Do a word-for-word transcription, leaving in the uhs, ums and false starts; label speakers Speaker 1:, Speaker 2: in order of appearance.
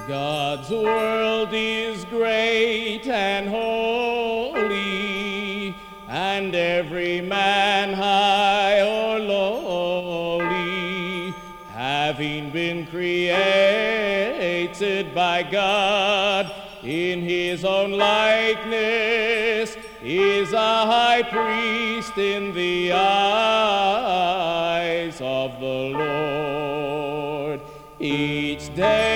Speaker 1: God's world is great and holy, and every man high or lowly, having been created by God in his own likeness, is a high priest in the eyes of the Lord. Each day